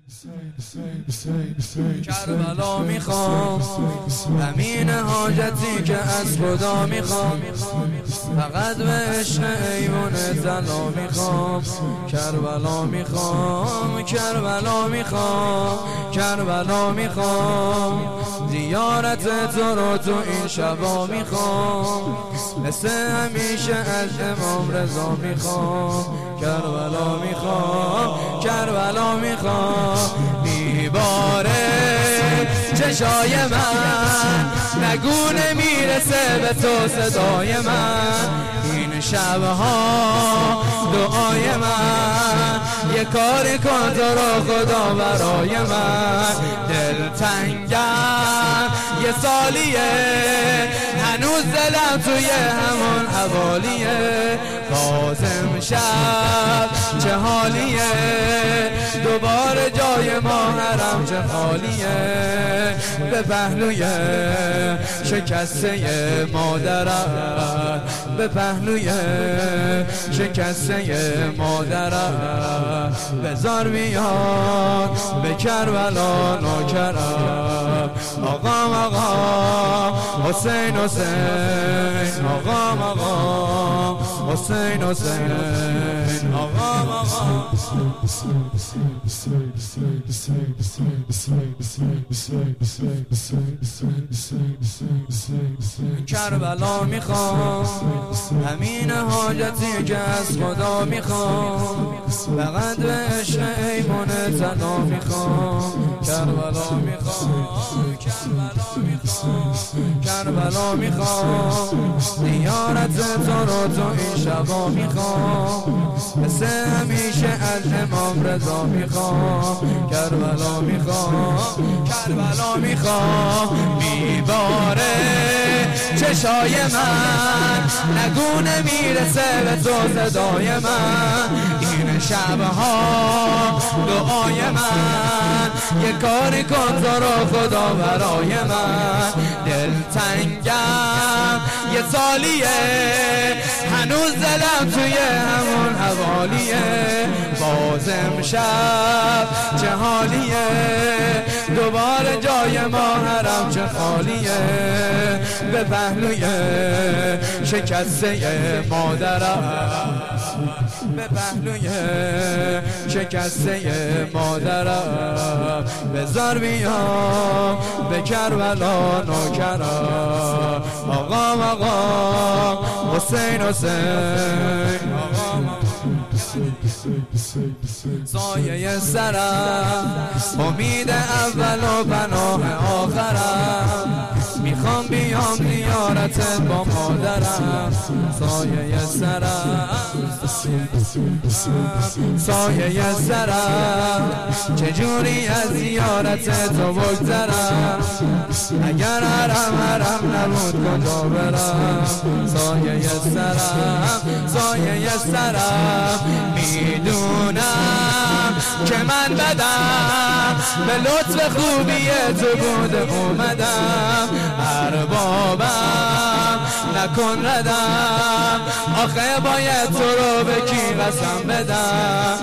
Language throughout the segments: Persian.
کربلا میخوام همین حاجتی که از خدا میخوام، فقط به عشق ایوان زلا میخوام. کربلا میخوام، کربلا میخوام، کربلا میخوام، زیارت تو رو تو این شبا میخوام، مثل همیشه از امام رضا میخوام. کربلا میخوام، کربلا میخوام، میباره چشای من، نگو نمیرسه به تو صدای من. این شبها دعای من، یه کاری کن تو رو خدا برای من. دلتنگم یه سالیه، هنوز دلم توی همون حوالیه. بازم شب چه حالیه، دوباره جای ما حرم چه خالیه. به پهلوی شکسته مادرم، به پهلوی شکسته مادرم، بذار بیاد به کربلا نوکرم. آقام آقا حسین حسین، آقام آقا حسین حسین، آقام آقا. کربلا میخوام همین حاجتی که از خدا میخوام، فقط به عشق ایمان زنا میخوام. کربلا میخوام، کربلا میخوام، کربلا میخوام، زیارت تو رو تو این شبا میخوام، مثل همیشه از امام رضا میخوام. کربلا میخوام، کربلا میخوام، میباره چشای من، نگو نمیرسه به تو صدای من. این شبها دعای من، یه کاری کن تو رو خدا برای من. دلتنگم یه سالیه، هنوز دلم توی همون حوالیه. بازم شب چه حالیه، دوباره جای ما حرم چه خالیه. به پهلوی شکسته مادرم، به پهلوی شکسته مادرم، بذار بیام به کربلا نوکرم. آقام آقا حسین حسین، آقام سایه سرم، امید اول و پناه آخرم. میخوام بیام زیارت با مادرم. سایه سرم، سایه سرم، چجوری از زیارت تو بگذرم؟ اگر حرم نبود کجا برم؟ سایه سرم، سایه سرم، میدونم که من بدم، به لطف خوبی تو بود اومدم. اربابم نکن ردم، آخه باید تو رو به کی قسم بدم؟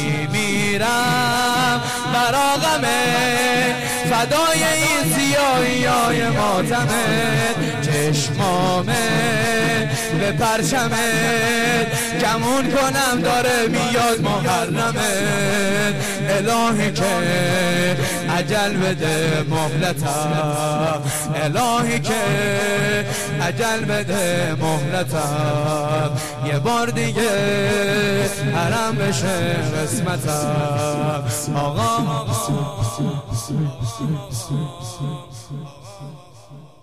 میمیرم برا غمت، فدای این سیاهیای ماتمت. چشمامت به پرچمت، گمون کنم داره میاد محرمت. الهی که عجل بده مهلتم، الهی که عجل بده مهلتم. یه بار دیگه حرم بشه قسمتم. آقا